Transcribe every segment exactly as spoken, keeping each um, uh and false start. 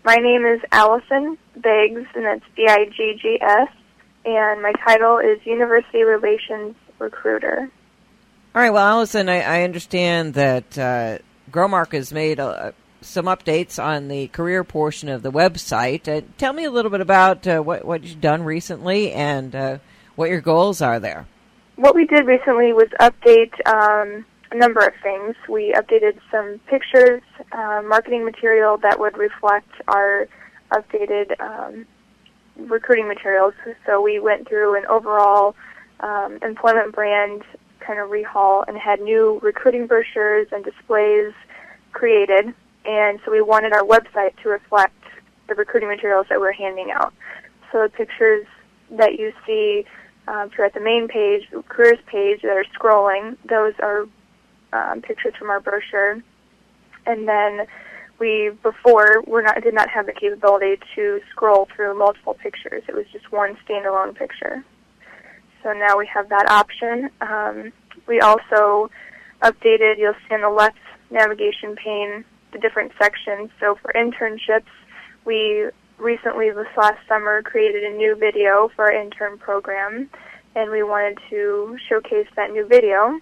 My name is Allison Biggs, and that's B I G G S, and my title is University Relations Recruiter. All right, well, Allison, I, I understand that uh, Growmark has made uh, some updates on the career portion of the website. Uh, tell me a little bit about uh, what, what you've done recently and uh, what your goals are there. What we did recently was update um, a number of things. We updated some pictures, uh, marketing material that would reflect our updated um, recruiting materials. So we went through an overall um, employment brand kind of rehaul and had new recruiting brochures and displays created. And so we wanted our website to reflect the recruiting materials that we're handing out. So the pictures that you see um, if you're at the main page, the careers page that are scrolling, those are um, pictures from our brochure. And then we, before, we're not, did not have the capability to scroll through multiple pictures. It was just one standalone picture. So now we have that option. Um, we also updated, you'll see on the left navigation pane, the different sections. So for internships, we recently, this last summer, created a new video for our intern program, and we wanted to showcase that new video.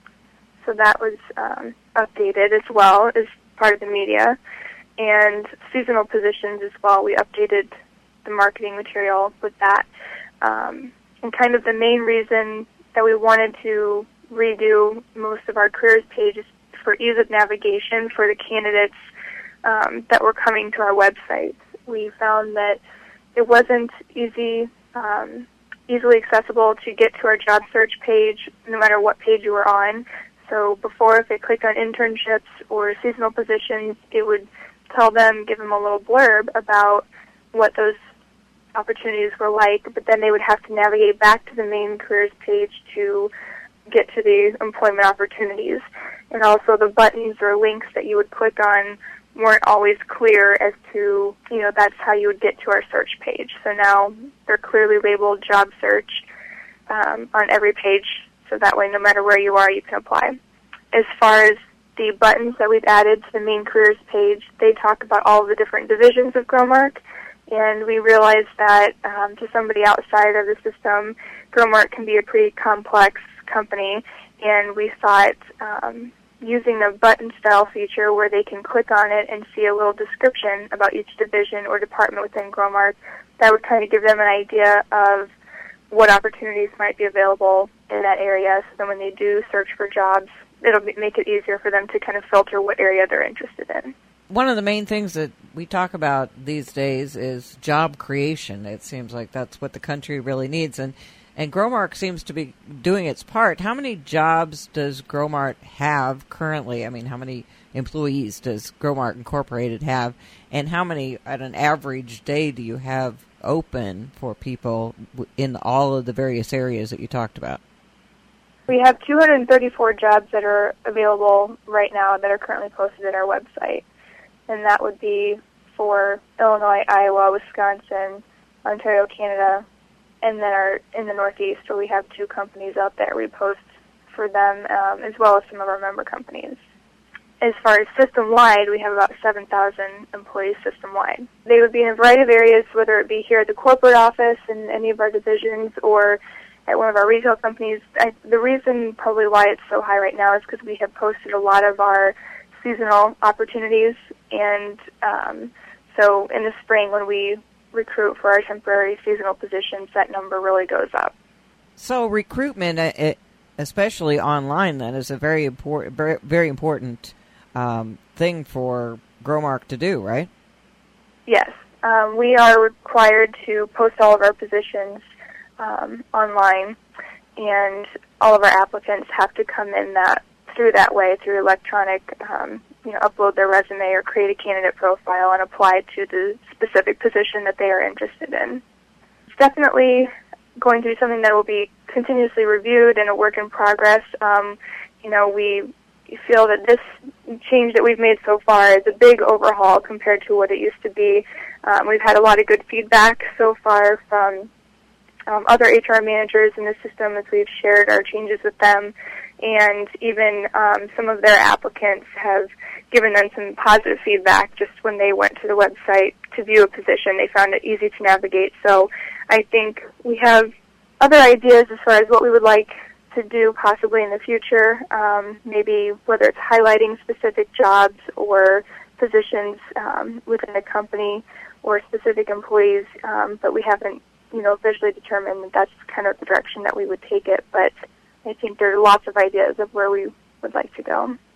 So that was um, updated as well as part of the media. And seasonal positions as well, we updated the marketing material with that. Um, and kind of the main reason that we wanted to redo most of our careers pages for ease of navigation for the candidates um, that were coming to our website. We found that it wasn't easy, um, easily accessible to get to our job search page no matter what page you were on. So before, if they clicked on internships or seasonal positions, it would tell them, give them a little blurb about what those opportunities were like, but then they would have to navigate back to the main careers page to get to the employment opportunities. And also the buttons or links that you would click on weren't always clear as to, you know, that's how you would get to our search page. So now they're clearly labeled job search um, on every page, so that way no matter where you are, you can apply. As far as the buttons that we've added to the main careers page, they talk about all of the different divisions of Growmark, and we realized that um, to somebody outside of the system, Growmark can be a pretty complex company, and we thought um, using the button-style feature where they can click on it and see a little description about each division or department within Growmark, that would kind of give them an idea of what opportunities might be available in that area, so then when they do search for jobs, it'll make it easier for them to kind of filter what area they're interested in. One of the main things that we talk about these days is job creation. It seems like that's what the country really needs, and and Growmark seems to be doing its part. How many jobs does Growmark have currently? I mean, how many employees does Growmark Incorporated have, and how many at an average day do you have open for people in all of the various areas that you talked about? We have two hundred thirty-four jobs that are available right now that are currently posted at our website, and that would be for Illinois, Iowa, Wisconsin, Ontario, Canada, and then our in the Northeast, where we have two companies out there. We post for them um, as well as some of our member companies. As far as system-wide, we have about seven thousand employees system-wide. They would be in a variety of areas, whether it be here at the corporate office in any of our divisions or at one of our retail companies. I, the reason probably why it's so high right now is because we have posted a lot of our seasonal opportunities, and um, so in the spring when we recruit for our temporary seasonal positions, that number really goes up. So recruitment, it, especially online, then, is a very important, very, very important um, thing for Growmark to do, right? Yes, um, we are required to post all of our positions um, online, and all of our applicants have to come in that through that way, through electronic, um, you know, upload their resume or create a candidate profile and apply to the specific position that they are interested in. It's definitely going to be something that will be continuously reviewed and a work in progress. Um, you know, we feel that this change that we've made so far is a big overhaul compared to what it used to be. Um, we've had a lot of good feedback so far from um, other H R managers in the system as we've shared our changes with them, and even um, some of their applicants have given them some positive feedback just when they went to the website to view a position. They found it easy to navigate. So I think we have other ideas as far as what we would like to do possibly in the future, um, maybe whether it's highlighting specific jobs or positions um, within a company or specific employees, um, but we haven't, you know, visually determined that that's kind of the direction that we would take it. But I think there are lots of ideas of where we would like to go.